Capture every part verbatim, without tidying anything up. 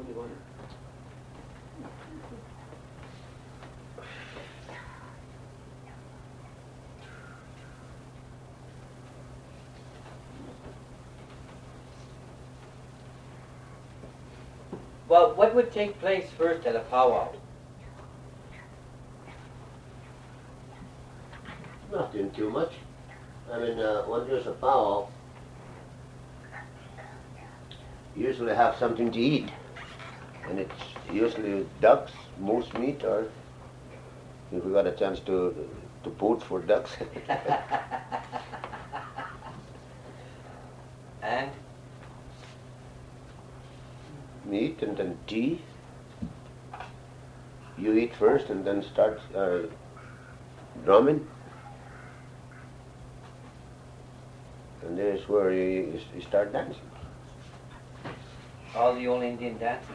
Well, what would take place first at a powwow? Nothing too much. I mean, uh, when there's a powwow, you usually have something to eat. And it's usually ducks, moose meat, or if we got a chance to to poach for ducks. And? Meat and then tea. You eat first and then start uh, drumming. And there's where you, you start dancing. All the old Indian dances.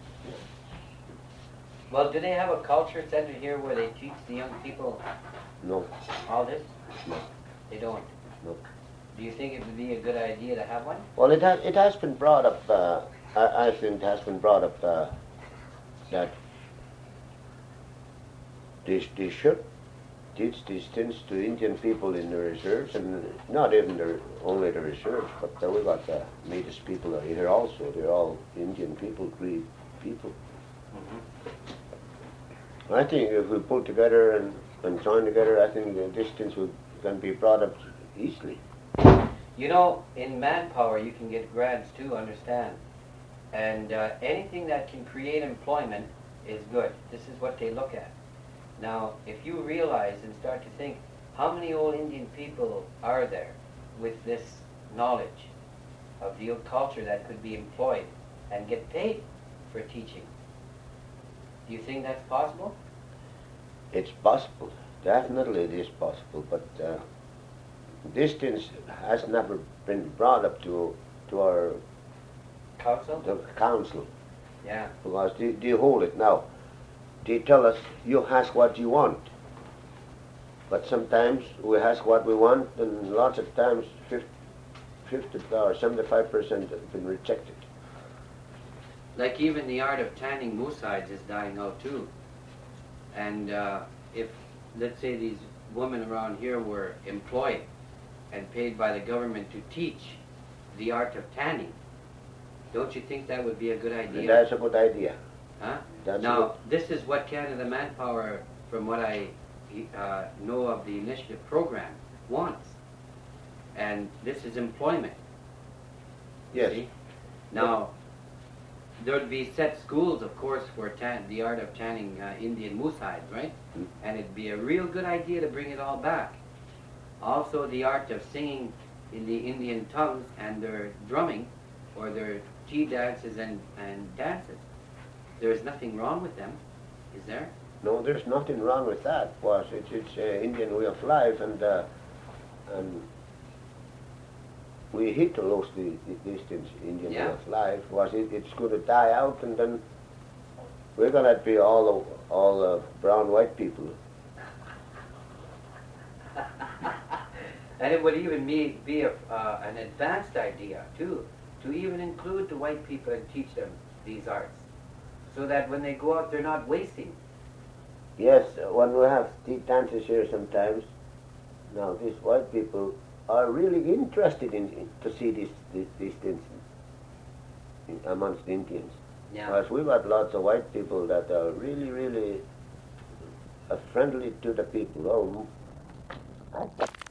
Well, do they have a culture center here where they teach the young people No. all this? No. They don't? No. Do you think it would be a good idea to have one? Well, it has, it has been brought up, uh, I, I think it has been brought up uh, that they, they should teach these things to Indian people in the reserves, and not even the, only the reserves, but uh, we got uh, Native people are here also. They're all Indian people, Cree people. Mm-hmm. I think if we pull together and, and join together, I think the distance will, can be brought up easily. You know, in manpower you can get grants too, understand. And uh, anything that can create employment is good. This is what they look at. Now, if you realize and start to think, how many old Indian people are there with this knowledge of the old culture that could be employed and get paid for teaching? Do you think that's possible? It's possible. Definitely it is possible, but uh, distance has never been brought up to to our council. The council. Yeah. Because they, they hold it now. They tell us, you ask what you want. But sometimes we ask what we want, and lots of times fifty, fifty or seventy-five percent have been rejected. Like even the art of tanning moose hides is dying out too. And uh, if, let's say, these women around here were employed and paid by the government to teach the art of tanning, don't you think that would be a good idea? That's a good idea. Huh? That's now, this is what Canada Manpower, from what I uh, know of the initiative program, wants. And this is employment. Yes. See? Now, there would be set schools, of course, for tan the art of tanning uh, Indian moose hides, right? Mm. And it'd be a real good idea to bring it all back. Also, the art of singing in the Indian tongues and their drumming, or their tea dances and, and dances. There is nothing wrong with them, is there? No, there's nothing wrong with that, because it's it's uh, Indian way of life, and uh, and we hate to lose the, the distance Indian yeah. way of life, because it, it's going to die out, and then we're going to be all all uh, brown white people. And it would even be, be a, uh, an advanced idea too, to even include the white people and teach them these arts, so that when they go out they're not wasting. Yes, when we have tea dances here sometimes, now these white people are really interested in, in to see this, this, these things in, amongst Indians. Yeah. Because we've got lots of white people that are really, really uh, friendly to the people. Oh, I